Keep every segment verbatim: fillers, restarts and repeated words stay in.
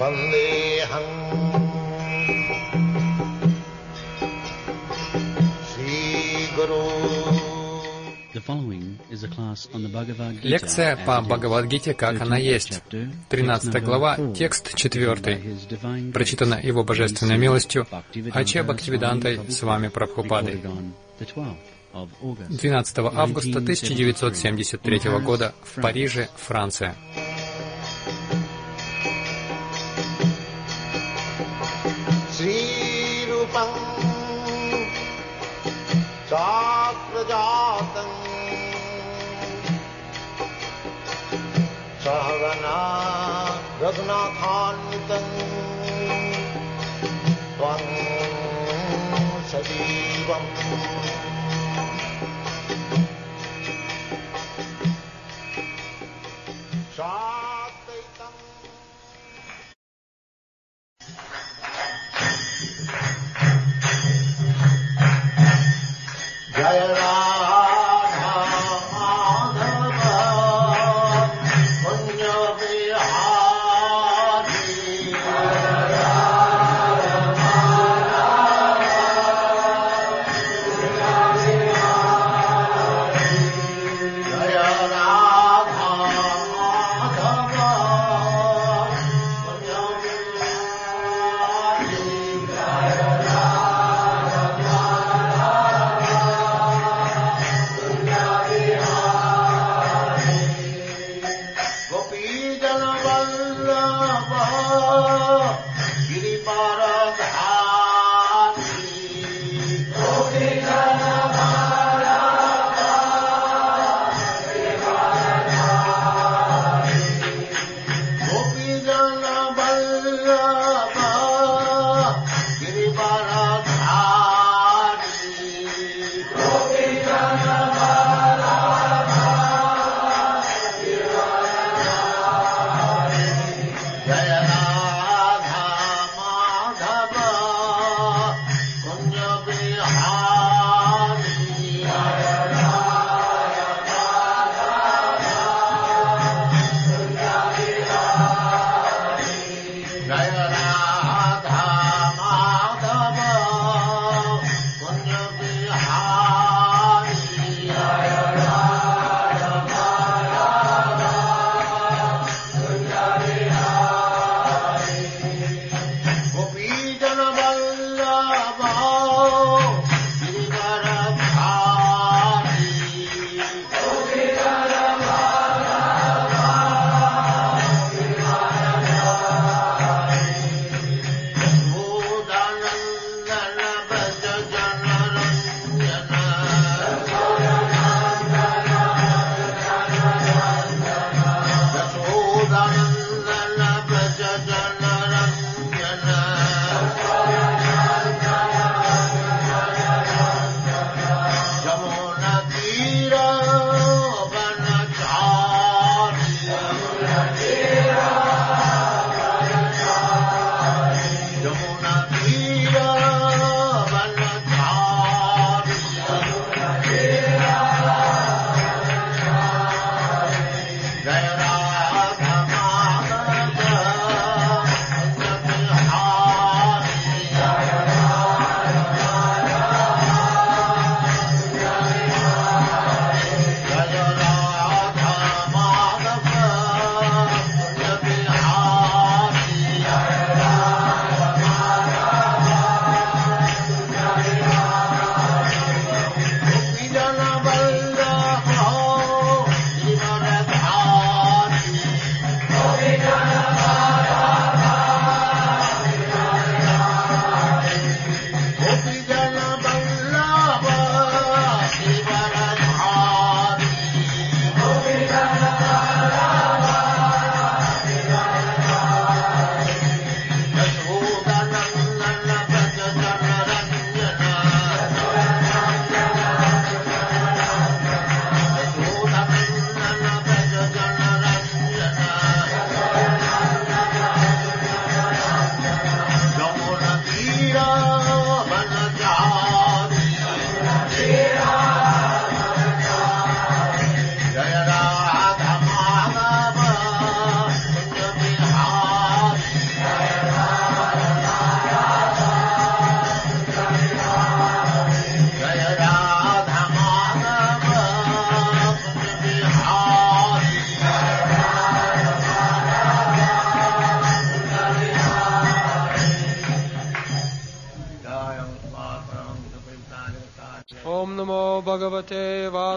Лекция по Бхагавад-гите, как она есть. тринадцатая глава, текст четвертый. Прочитана Его Божественной милостью Аче Бхактивидантой с вами Прабхупадой. двенадцатого августа тысяча девятьсот семьдесят третьего года в Париже, Франция.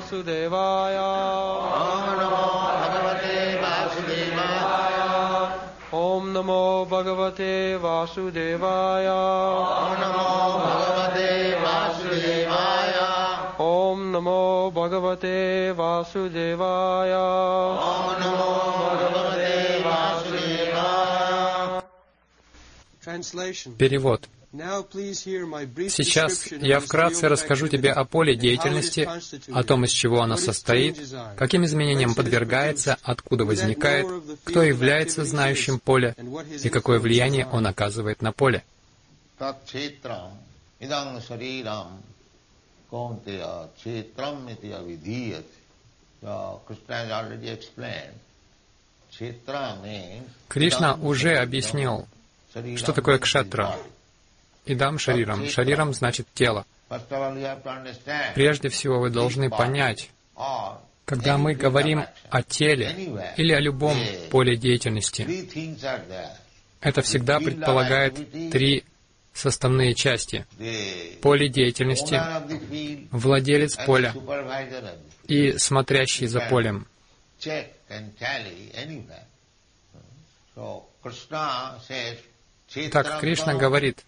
Vasudevaya. Om Namo Bhagavate Vasudevaya. Om Namo Bhagavate Vasudevaya. Перевод. Сейчас я вкратце расскажу тебе о поле деятельности, о том, из чего оно состоит, каким изменениям подвергается, откуда возникает, кто является знающим поле и какое влияние он оказывает на поле. Кришна уже объяснил, что такое кшатра. Идам шарирам. Шарирам значит тело. Прежде всего вы должны понять, когда мы говорим о теле или о любом поле деятельности, это всегда предполагает три составные части. Поле деятельности, владелец поля и смотрящий за полем. Так Кришна говорит,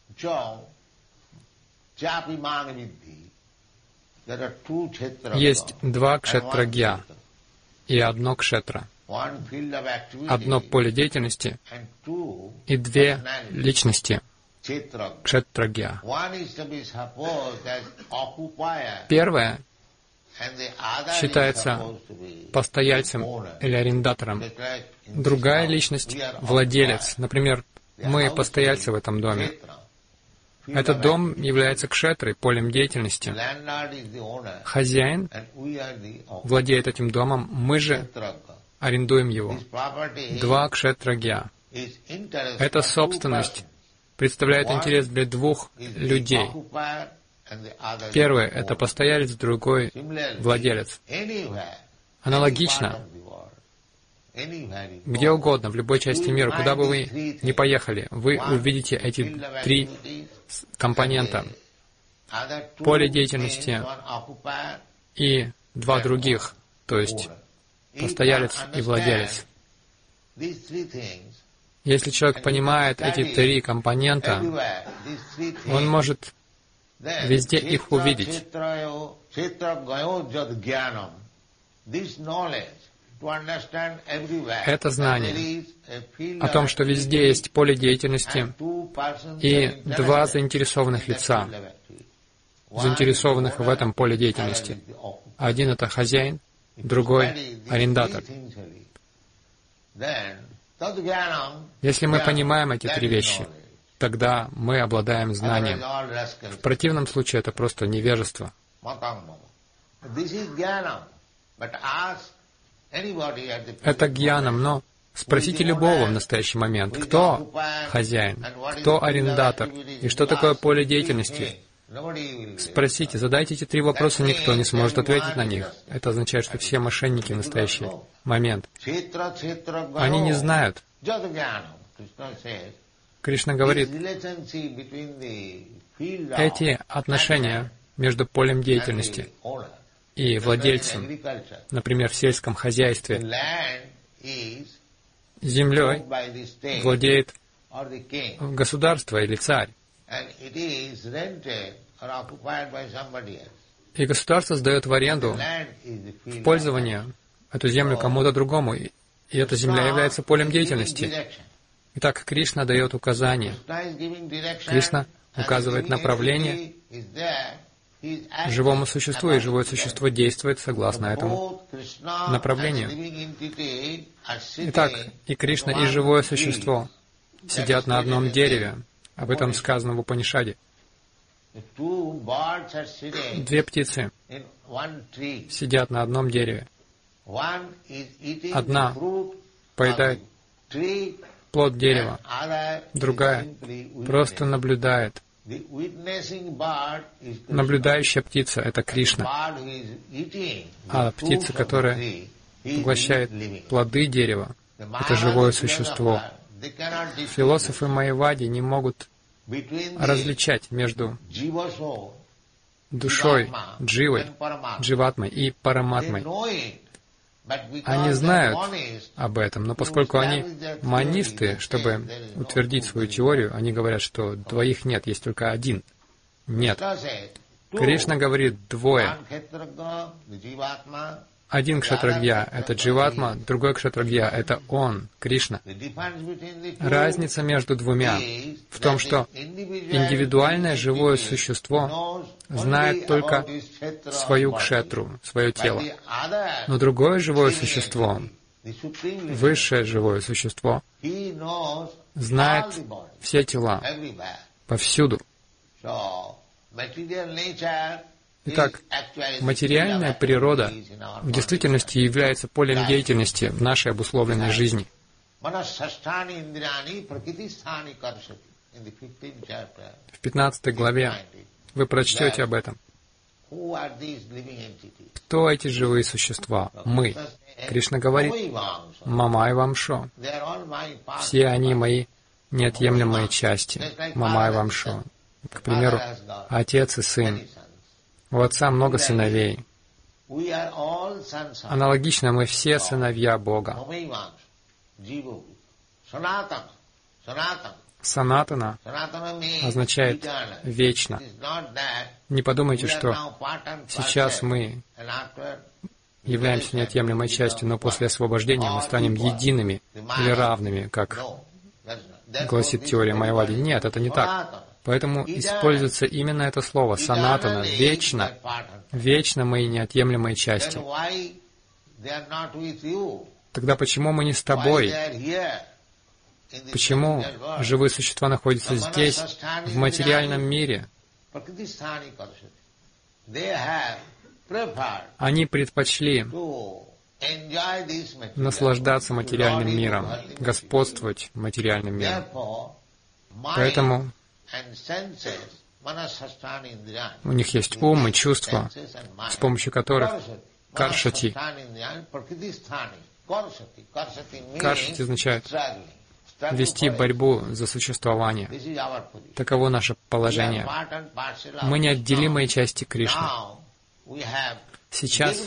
есть два кшетрагья и одно кшетра, одно поле деятельности и две личности кшетрагья. Первое считается постояльцем или арендатором. Другая личность — владелец. Например, мы постояльцы в этом доме. Этот дом является кшетрой, полем деятельности. Хозяин владеет этим домом, мы же арендуем его. Два кшетрагья. Эта собственность представляет интерес для двух людей. Первый — это постоялец, другой — владелец. Аналогично, где угодно, в любой части мира, куда бы вы ни поехали, вы увидите эти три компонента. Поле деятельности и два других, то есть постоялец и владелец. Если человек понимает эти три компонента, он может везде их увидеть. Это знание о том, что везде есть поле деятельности и два заинтересованных лица, заинтересованных в этом поле деятельности. Один — это хозяин, другой — арендатор. Если мы понимаем эти три вещи, тогда мы обладаем знанием. В противном случае это просто невежество. Это гьянам, но спросите любого в настоящий момент, кто хозяин, кто арендатор и что такое поле деятельности. Спросите, задайте эти три вопроса, никто не сможет ответить на них. Это означает, что все мошенники в настоящий момент. Они не знают. Кришна говорит, эти отношения между полем деятельности и владельцем, например, в сельском хозяйстве, землей владеет государство или царь. И государство сдает в аренду, в пользование эту землю кому-то другому, и эта земля является полем деятельности. Итак, Кришна дает указания. Кришна указывает направление живому существу, и живое существо действует согласно этому направлению. Итак, и Кришна, и живое существо сидят на одном дереве. Об этом сказано в Упанишаде. Две птицы сидят на одном дереве. Одна поедает плод дерева, другая просто наблюдает. Наблюдающая птица — это Кришна, а птица, которая поглощает плоды дерева, это живое существо. Философы майявади не могут различать между душой, дживой, дживатмой и параматмой. Они знают об этом, но поскольку они манисты, чтобы утвердить свою теорию, они говорят, что двоих нет, есть только один. Нет. Кришна говорит двое. Один кшатрагья — это дживатма, другой кшатрагья — это он, Кришна. Разница между двумя в том, что индивидуальное живое существо знает только свою кшетру, свое тело. Но другое живое существо, высшее живое существо, знает все тела повсюду. Итак, материальная природа в действительности является полем деятельности в нашей обусловленной жизни. В пятнадцатой главе вы прочтете об этом. Кто эти живые существа? Мы. Кришна говорит, «Мамай вамшо». Все они мои неотъемлемые части. Мамай вамшо. К примеру, отец и сын. У Отца много сыновей. Аналогично мы все сыновья Бога. Санатана означает «вечно». Не подумайте, что сейчас мы являемся неотъемлемой частью, но после освобождения мы станем едиными или равными, как гласит теория Майявади. Нет, это не так. Поэтому используется именно это слово «санатана», «вечно». Вечно мы неотъемлемые части. Тогда почему мы не с тобой? Почему живые существа находятся здесь, в материальном мире? Они предпочли наслаждаться материальным миром, господствовать материальным миром. Поэтому у них есть ум и чувства, с помощью которых каршати. Каршати означает вести борьбу за существование. Таково наше положение. Мы неотделимые части Кришны. Сейчас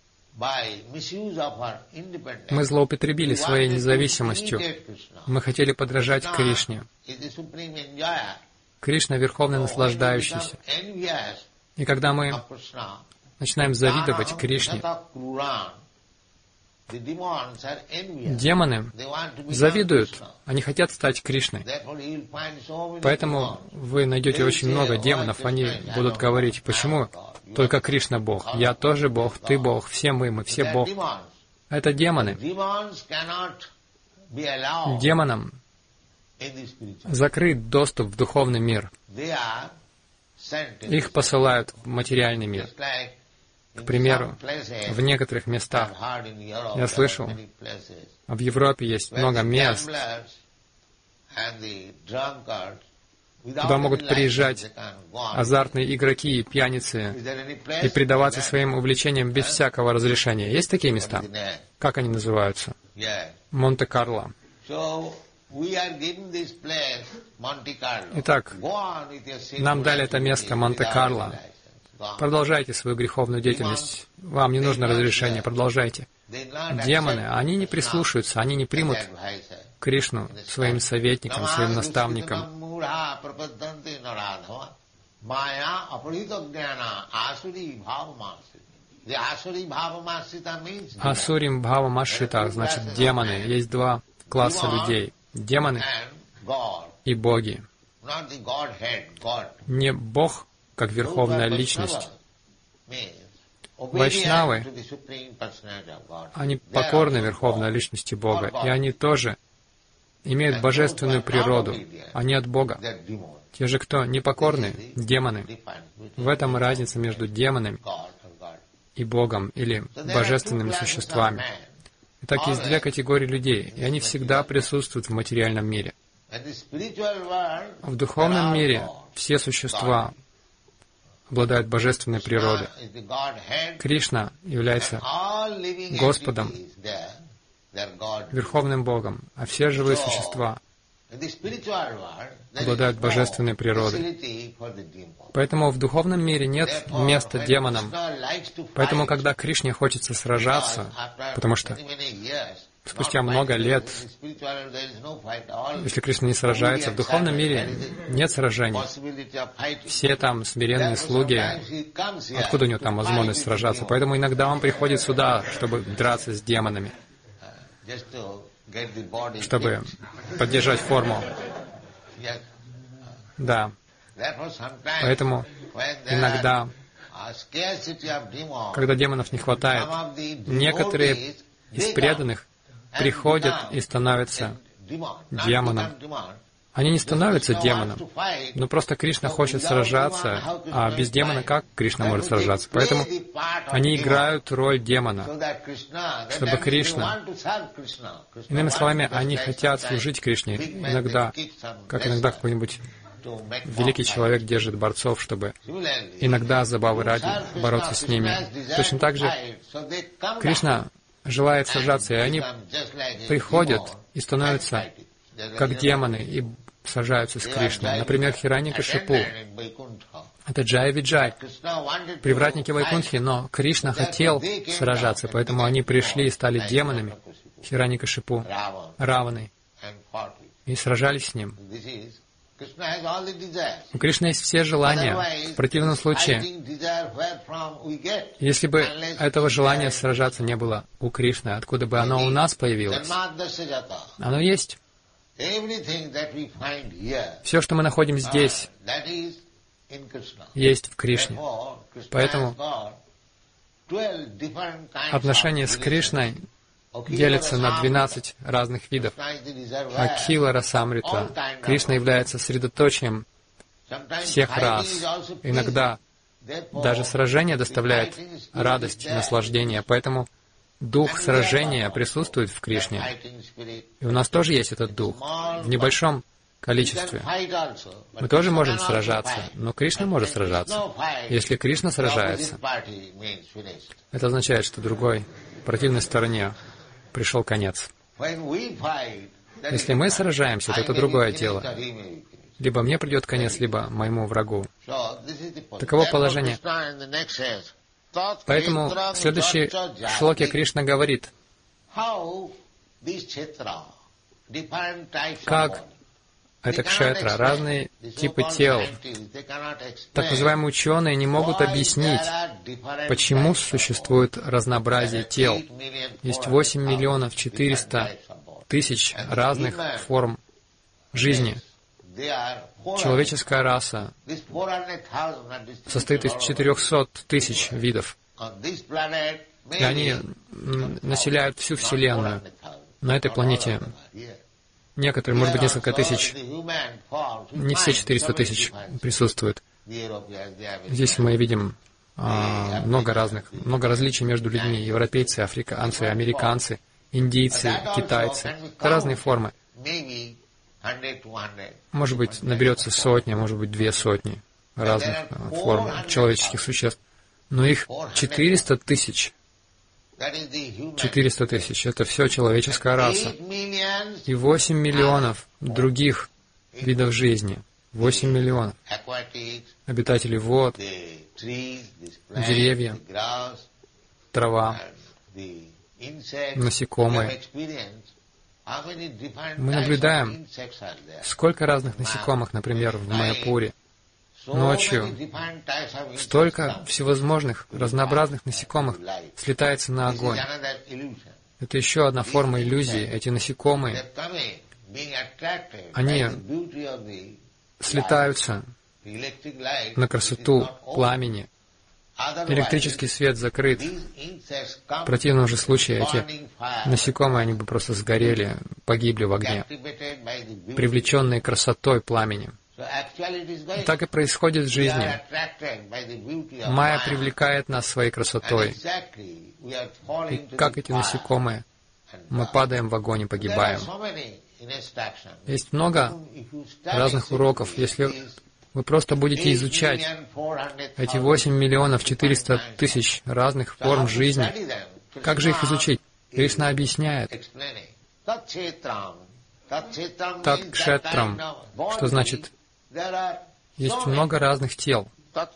мы злоупотребили своей независимостью. Мы хотели подражать Кришне. Кришна — верховный наслаждающийся. И когда мы начинаем завидовать Кришне, демоны завидуют, они хотят стать Кришной. Поэтому вы найдете очень много демонов, они будут говорить, почему только Кришна Бог, я тоже Бог, ты Бог, все мы, мы все Бог. Это демоны. Демонам закрыт доступ в духовный мир. Их посылают в материальный мир. К примеру, в некоторых местах, я слышал, в Европе есть много мест, куда могут приезжать азартные игроки и пьяницы и предаваться своим увлечениям без всякого разрешения. Есть такие места? Как они называются? Монте-Карло. Итак, нам дали это место Монте-Карло. Продолжайте свою греховную деятельность. Вам не нужно разрешение, продолжайте. Демоны, они не прислушаются, они не примут Кришну своим советником, своим наставником. Асурим бхава ашрита, значит демоны. Есть два класса людей. Демоны и боги. Не Бог, как верховная личность. Вайшнавы, они покорны верховной личности Бога, и они тоже имеют божественную природу, они от Бога. Те же, кто непокорны, демоны. В этом разница между демонами и Богом, или божественными существами. Итак, есть две категории людей, и они всегда присутствуют в материальном мире. В духовном мире все существа обладают божественной природой. Кришна является Господом, Верховным Богом, а все живые существа обладают божественной природой. Поэтому в духовном мире нет места демонам. Поэтому, когда Кришне хочется сражаться, потому что спустя много лет, если Кришна не сражается, в духовном мире нет сражений. Все там смиренные слуги, откуда у него там возможность сражаться? Поэтому иногда он приходит сюда, чтобы драться с демонами, чтобы поддержать форму. Да. Поэтому иногда, когда демонов не хватает, некоторые из преданных приходят и становятся демоном. Они не становятся демоном, но просто Кришна хочет сражаться, а без демона как Кришна может сражаться? Поэтому они играют роль демона, чтобы Кришна... Иными словами, они хотят служить Кришне иногда, как иногда какой-нибудь великий человек держит борцов, чтобы иногда забавы ради бороться с ними. Точно так же Кришна желает сражаться, и они приходят и становятся как демоны, и сражаются с Кришной. Например, Хираньякашипу. Это Джая Виджай, привратники Вайкунтхи, но Кришна хотел сражаться, поэтому они пришли и стали демонами, Хираньякашипу, Раваной, и сражались с ним. У Кришны есть все желания. В противном случае, если бы этого желания сражаться не было у Кришны, откуда бы оно у нас появилось? Оно есть. Все, что мы находим здесь, есть в Кришне. Поэтому отношения с Кришной делятся на двенадцать разных видов. Акхила Расамрита. Кришна является средоточием всех рас. Иногда даже сражение доставляет радость, наслаждение. Поэтому дух сражения присутствует в Кришне. И у нас тоже есть этот дух. В небольшом количестве. Мы тоже можем сражаться, но Кришна может сражаться. Если Кришна сражается, это означает, что другой, противной стороне, пришел конец. Если мы сражаемся, то это другое дело. Либо мне придет конец, либо моему врагу. Таково положение. Поэтому в следующей шлоке Кришна говорит, как это кшетра, разные типы тел. Так называемые ученые не могут объяснить, почему существует разнообразие тел. Есть восемь миллионов четыреста тысяч разных форм жизни. Человеческая раса состоит из четырехсот тысяч видов. И они населяют всю Вселенную. На этой планете некоторые, может быть, несколько тысяч, не все четыреста тысяч присутствуют. Здесь мы видим а, много разных, много различий между людьми. Европейцы, африканцы, американцы, индийцы, китайцы. Это разные формы. Может быть, наберется сотня, может быть, две сотни разных форм человеческих существ. Но их четыреста тысяч. четыреста тысяч — это все человеческая раса. И восемь миллионов других видов жизни. восемь миллионов. Обитателей вод, деревья, трава, насекомые. Мы наблюдаем, сколько разных насекомых, например, в Майяпуре. Ночью столько всевозможных, разнообразных насекомых слетается на огонь. Это еще одна форма иллюзии. Эти насекомые, они слетаются на красоту пламени. Электрический свет закрыт. В противном же случае эти насекомые, они бы просто сгорели, погибли в огне, привлеченные красотой пламени. И так и происходит в жизни. Майя привлекает нас своей красотой. И как эти насекомые, мы падаем в огонь и погибаем. Есть много разных уроков. Если вы просто будете изучать эти восемь миллионов четыреста тысяч разных форм жизни, как же их изучить? Кришна объясняет. Тат-кшетрам, что значит, есть много разных тел.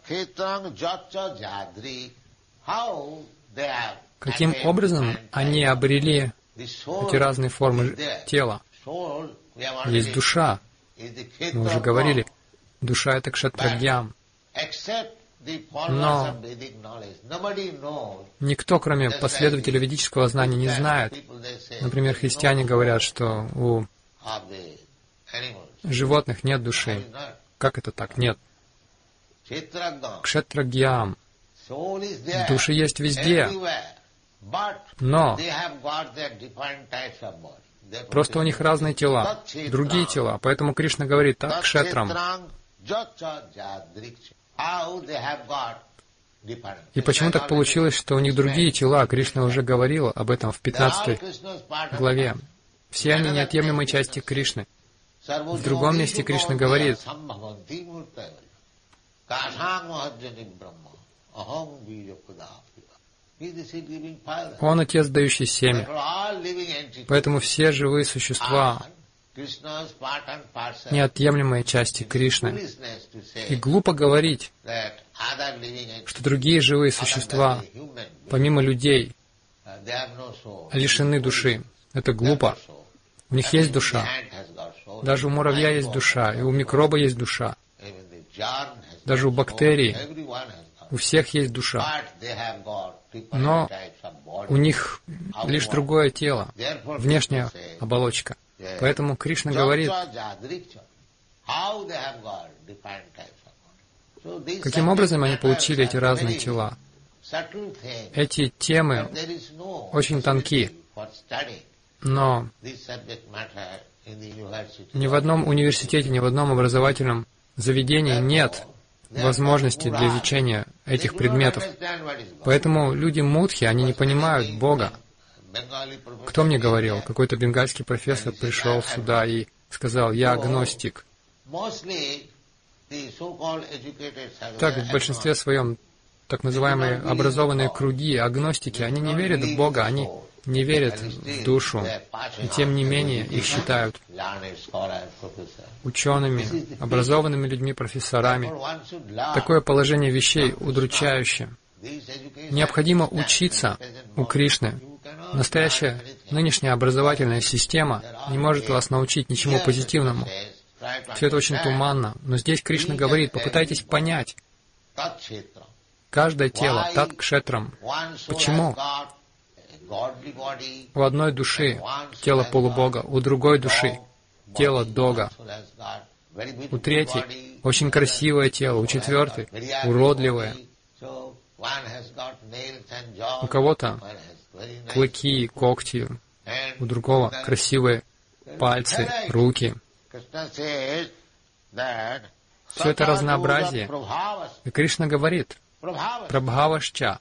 Каким образом они обрели эти разные формы тела? Есть душа. Мы уже говорили, душа — это кшетрагьям. Но никто, кроме последователей ведического знания, не знает. Например, христиане говорят, что у животных нет души. Как это так? Нет. Кшетрагьям. Души есть везде. Но просто у них разные тела, другие тела. Поэтому Кришна говорит так кшетрам. И почему так получилось, что у них другие тела? Кришна уже говорил об этом в пятнадцатой главе. Все они неотъемлемые части Кришны. В другом месте Кришна говорит: Он Отец, дающий семя. Поэтому все живые существа — неотъемлемые части Кришны. И глупо говорить, что другие живые существа, помимо людей, лишены души. Это глупо. У них есть душа. Даже у муравья есть душа, и у микроба есть душа. Даже у бактерий, у всех есть душа. Но у них лишь другое тело, внешняя оболочка. Поэтому Кришна говорит, каким образом они получили эти разные тела. Эти темы очень тонки, но ни в одном университете, ни в одном образовательном заведении нет возможности для изучения этих предметов. Поэтому люди мудхи, они не понимают Бога. Кто мне говорил? Какой-то бенгальский профессор пришел сюда и сказал: «Я агностик». Так, в большинстве своем, так называемые образованные круги, агностики, они не верят в Бога, они не верят в душу, и тем не менее их считают учеными, образованными людьми, профессорами. Такое положение вещей удручающее. Необходимо учиться у Кришны. Настоящая нынешняя образовательная система не может вас научить ничему позитивному. Все это очень туманно, но здесь Кришна говорит: попытайтесь понять. Каждое тело тат кшетрам. Почему? У одной души тело полубога, у другой души тело дога, у третьей очень красивое тело, у четвертой уродливое. У кого-то клыки, когти, у другого красивые пальцы, руки. Все это разнообразие. И Кришна говорит: Прабхавашча.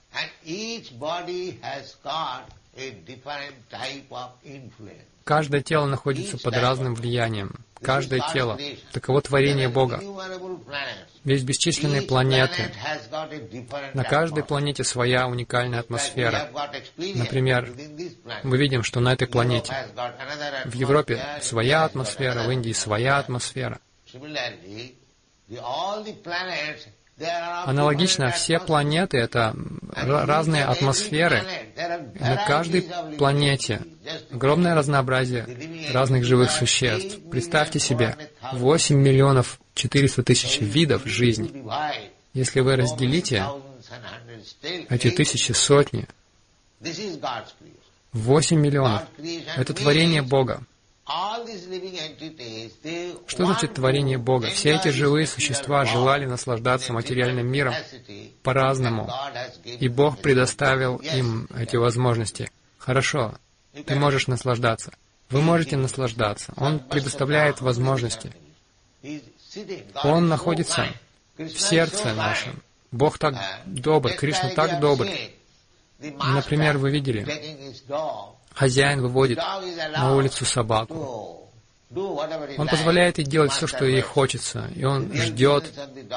Каждое тело находится под разным влиянием. Каждое тело — таково творение Бога. Есть бесчисленные планеты. На каждой планете своя уникальная атмосфера. Например, мы видим, что на этой планете в Европе своя атмосфера, в Индии своя атмосфера. Аналогично, все планеты — это разные атмосферы. На каждой планете огромное разнообразие разных живых существ. Представьте себе, восемь миллионов четыреста тысяч видов жизни. Если вы разделите эти тысячи, сотни, восемь миллионов — это творение Бога. Что значит творение Бога? Все эти живые существа желали наслаждаться материальным миром по-разному, и Бог предоставил им эти возможности. Хорошо, ты можешь наслаждаться. Вы можете наслаждаться. Он предоставляет возможности. Он находится в сердце нашем. Бог так добр, Кришна так добр. Например, вы видели, хозяин выводит на улицу собаку. Он позволяет ей делать все, что ей хочется, и он ждет.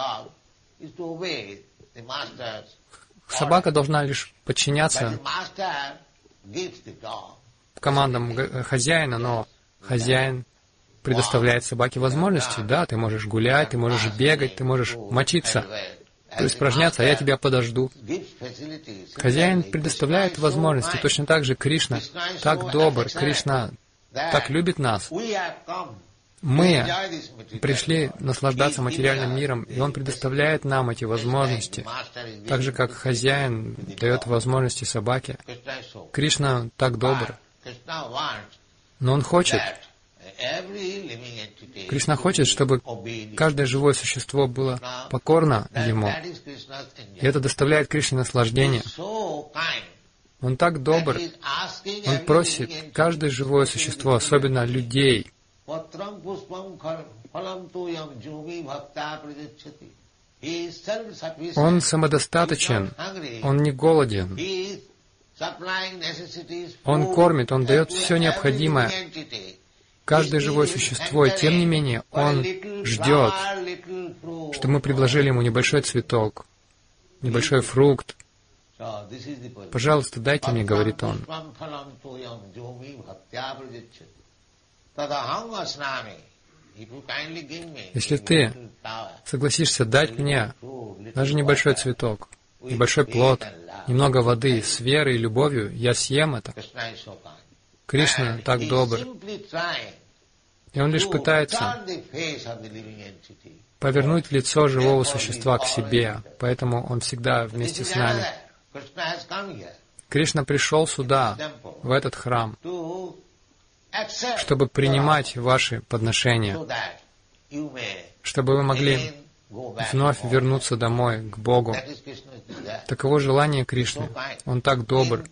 Собака должна лишь подчиняться командам хозяина, но хозяин предоставляет собаке возможности. Да, ты можешь гулять, ты можешь бегать, ты можешь мочиться, то есть испражняться, а я тебя подожду. Хозяин предоставляет возможности. Точно так же Кришна так добр, Кришна так любит нас. Мы пришли наслаждаться материальным миром, и Он предоставляет нам эти возможности. Так же, как хозяин дает возможности собаке. Кришна так добр. Но Он хочет, Кришна хочет, чтобы каждое живое существо было покорно Ему. И это доставляет Кришне наслаждение. Он так добр. Он просит каждое живое существо, особенно людей. Он самодостаточен. Он не голоден. Он кормит, Он дает все необходимое. Каждое живое существо, и тем не менее, Он ждет, чтобы мы предложили Ему небольшой цветок, небольшой фрукт. «Пожалуйста, дайте мне», — говорит Он. Если ты согласишься дать мне даже небольшой цветок, небольшой плод, немного воды, с верой и любовью, я съем это. Кришна так добр. И Он лишь пытается повернуть лицо живого существа к себе, поэтому Он всегда вместе с нами. Кришна пришел сюда, в этот храм, чтобы принимать ваши подношения, чтобы вы могли вновь вернуться домой, к Богу. Таково желание Кришны. Он так добр.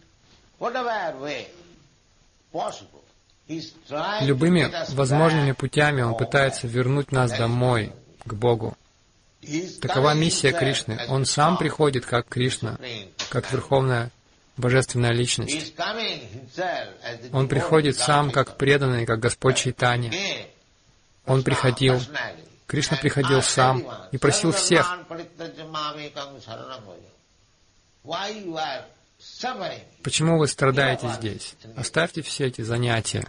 Любыми возможными путями Он пытается вернуть нас домой, к Богу. Такова миссия Кришны. Он сам приходит как Кришна, как Верховная Божественная Личность. Он приходит сам как преданный, как Господь Чайтанья. Он приходил, Кришна приходил сам и просил всех: почему вы страдаете здесь? Оставьте все эти занятия.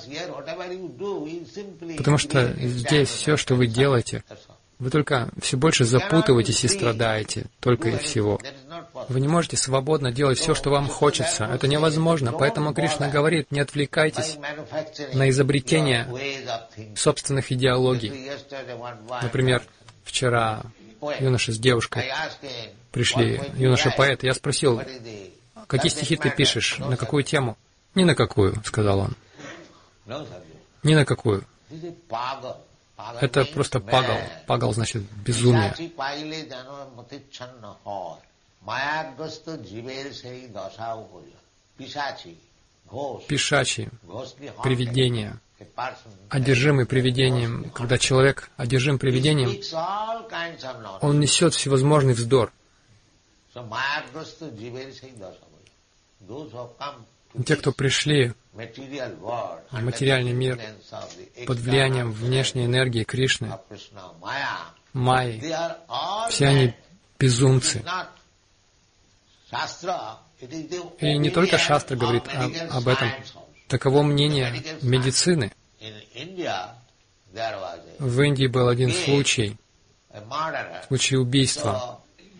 Потому что здесь все, что вы делаете, вы только все больше запутываетесь и страдаете, только и всего. Вы не можете свободно делать все, что вам хочется. Это невозможно. Поэтому Кришна говорит: не отвлекайтесь на изобретение собственных идеологий. Например, вчера юноша с девушкой пришли, юноша-поэт. Я спросил: какие стихи ты пишешь? На какую тему? Ни на какую, сказал он. Ни на какую. Это просто пагал. Пагал значит безумие. Пишачий, привидение, одержимый привидением. Когда человек одержим привидением, он несет всевозможный вздор. Те, кто пришли в материальный мир под влиянием внешней энергии Кришны, Майи, все они безумцы. И не только Шастра говорит об, об этом. Таково мнение медицины. В Индии был один случай, случай убийства.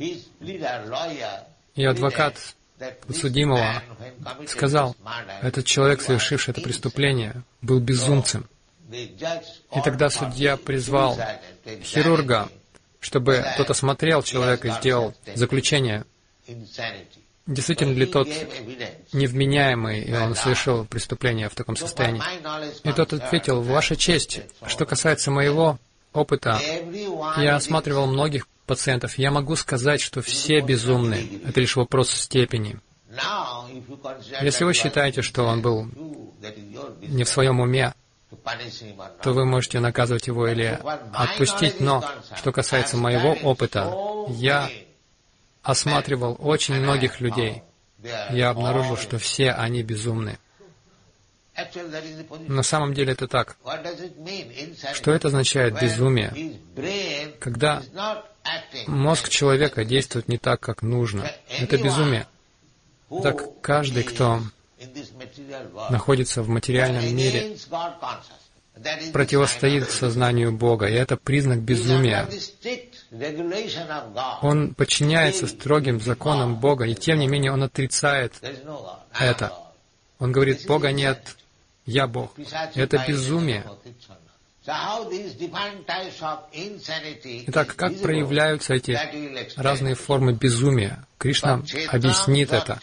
И адвокат подсудимого сказал: этот человек, совершивший это преступление, был безумцем. И тогда судья призвал хирурга, чтобы тот осмотрел человека и сделал заключение, действительно ли тот невменяемый, и он совершил преступление в таком состоянии. И тот ответил: «Ваша честь, что касается моего опыта, я осматривал многих пациентов, я могу сказать, что все безумны. Это лишь вопрос степени. Если вы считаете, что он был не в своем уме, то вы можете наказывать его или отпустить. Но что касается моего опыта, я осматривал очень многих людей. Я обнаружил, что все они безумны». На самом деле это так. Что это означает безумие? Когда мозг человека действует не так, как нужно. Это безумие. Так каждый, кто находится в материальном мире противостоит сознанию Бога, и это признак безумия. Он подчиняется строгим законам Бога, и тем не менее он отрицает это. Он говорит: Бога нет, я Бог. Это безумие. Итак, как проявляются эти разные формы безумия? Кришна объяснит это.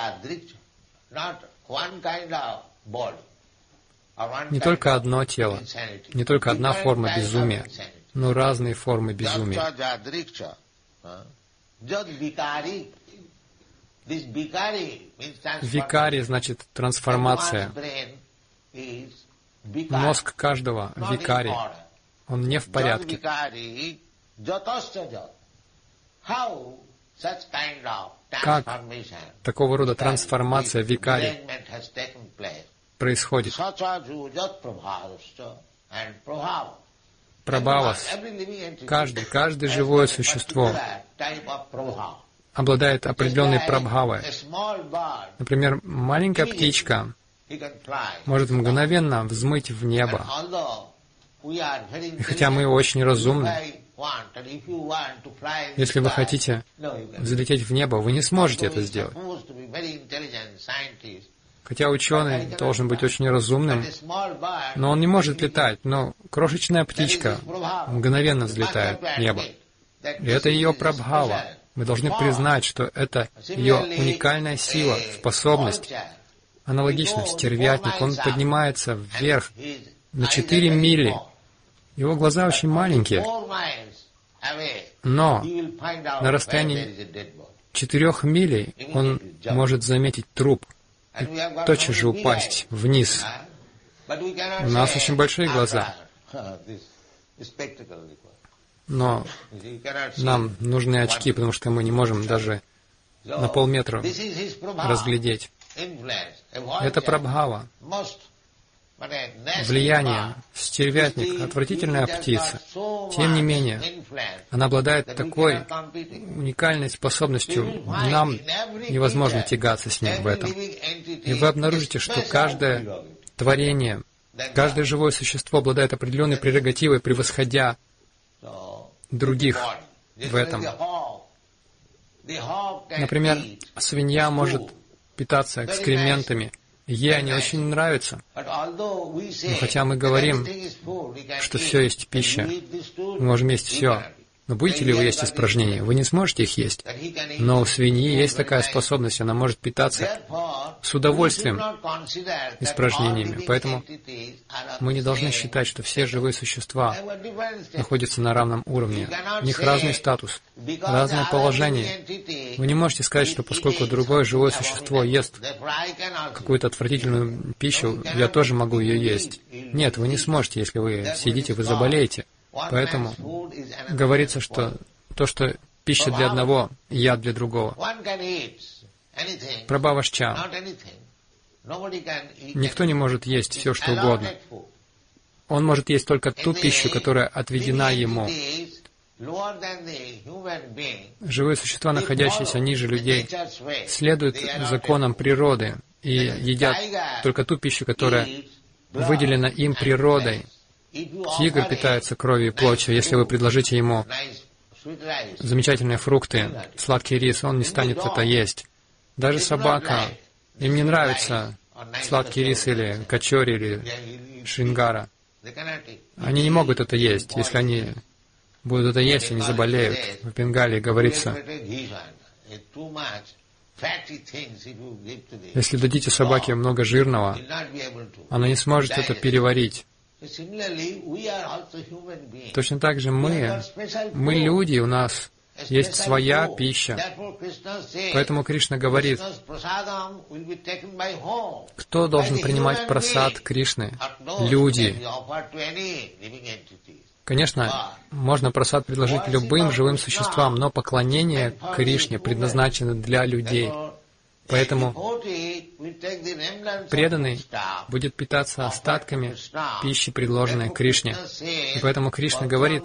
Не только одно тело, не только одна форма безумия, но разные формы безумия. Викари значит трансформация. Мозг каждого викари, он не в порядке. Как такого рода трансформация викари происходит? Прабхавас. Каждый, каждое живое существо обладает определенной прабхавой. Например, маленькая птичка может мгновенно взмыть в небо. И хотя мы очень разумны, если вы хотите взлететь в небо, вы не сможете это сделать. Хотя ученый должен быть очень разумным, но он не может летать. Но крошечная птичка мгновенно взлетает в небо. И это ее прабхава. Мы должны признать, что это ее уникальная сила, способность. Аналогично, стервятник, он поднимается вверх на четыре мили. Его глаза очень маленькие, но на расстоянии четырех милей он может заметить труп и тотчас же упасть вниз. У нас очень большие глаза, но нам нужны очки, потому что мы не можем даже на полметра разглядеть. Это прабхава, влияние. Стервятник — отвратительная птица. Тем не менее, она обладает такой уникальной способностью, нам невозможно тягаться с ним в этом. И вы обнаружите, что каждое творение, каждое живое существо обладает определенной прерогативой, превосходя других в этом. Например, свинья может питаться экскрементами. Ей они очень нравятся. Но хотя мы говорим, что все есть пища, мы можем есть все. Но будете ли вы есть испражнения? Вы не сможете их есть. Но у свиньи есть такая способность, она может питаться с удовольствием испражнениями. Поэтому мы не должны считать, что все живые существа находятся на равном уровне. У них разный статус, разное положение. Вы не можете сказать, что поскольку другое живое существо ест какую-то отвратительную пищу, я тоже могу ее есть. Нет, вы не сможете, если вы сидите, вы заболеете. Поэтому говорится, что то, что пища для одного, яд для другого. Прабхавашча. Никто не может есть все, что угодно. Он может есть только ту пищу, которая отведена ему. Живые существа, находящиеся ниже людей, следуют законам природы и едят только ту пищу, которая выделена им природой. Тигр питается кровью и плотью. Если вы предложите ему замечательные фрукты, сладкий рис, он не станет это есть. Даже собака, им не нравится сладкий рис или качори, или шингара. Они не могут это есть. Если они будут это есть, они заболеют. В Бенгалии говорится, если дадите собаке много жирного, она не сможет это переварить. Точно так же мы, мы люди, у нас есть своя пища. Поэтому Кришна говорит, кто должен принимать прасад Кришны? Люди. Конечно, можно прасад предложить любым живым существам, но поклонение Кришне предназначено для людей. Поэтому преданный будет питаться остатками пищи, предложенной Кришне. И поэтому Кришна говорит,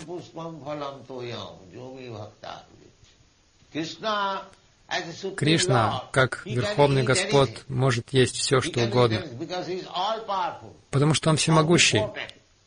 Кришна, как Верховный Господь, может есть все, что угодно, потому что Он всемогущий.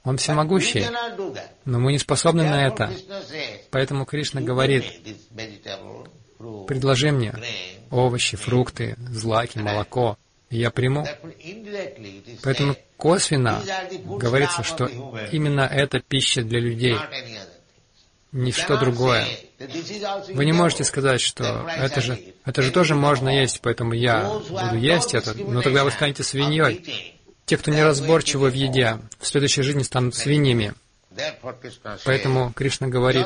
Он всемогущий, но мы не способны на это. Поэтому Кришна говорит: предложи мне овощи, фрукты, злаки, молоко, и я приму. Поэтому косвенно говорится, что именно это пища для людей, ничто другое. Вы не можете сказать, что это же, это же тоже можно есть, поэтому я буду есть это, но тогда вы станете свиньей. Те, кто неразборчивы в еде, в следующей жизни станут свиньями. Поэтому Кришна говорит: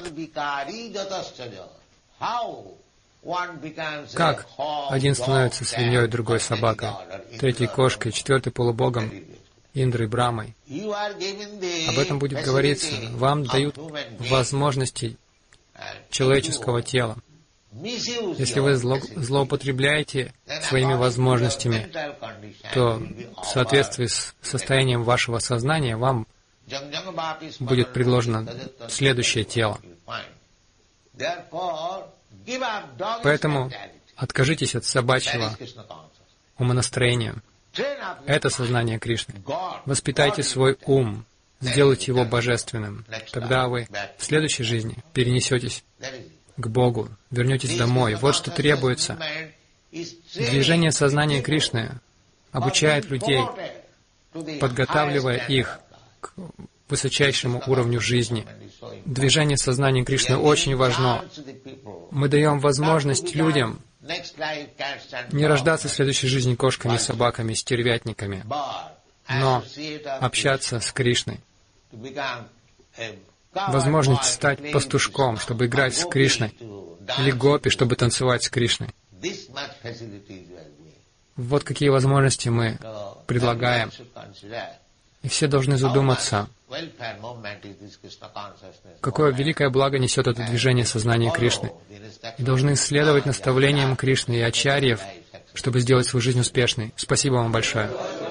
как один становится свиньей, другой собакой, третий кошкой, четвертый полубогом, Индрой, Брамой. Об этом будет говориться. Вам дают возможности человеческого тела. Если вы зло, злоупотребляете своими возможностями, то в соответствии с состоянием вашего сознания вам будет предложено следующее тело. Поэтому откажитесь от собачьего умонастроения. Это сознание Кришны. Воспитайте свой ум, сделайте его божественным. Тогда вы в следующей жизни перенесетесь к Богу, вернетесь домой. Вот что требуется. Движение сознания Кришны обучает людей, подготавливая их к высочайшему уровню жизни. Движение сознания Кришны очень важно. Мы даем возможность людям не рождаться в следующей жизни кошками, собаками, стервятниками, но общаться с Кришной. Возможность стать пастушком, чтобы играть с Кришной, или гопи, чтобы танцевать с Кришной. Вот какие возможности мы предлагаем. И все должны задуматься, какое великое благо несет это движение сознания Кришны. И должны следовать наставлениям Кришны и ачарьев, чтобы сделать свою жизнь успешной. Спасибо вам большое.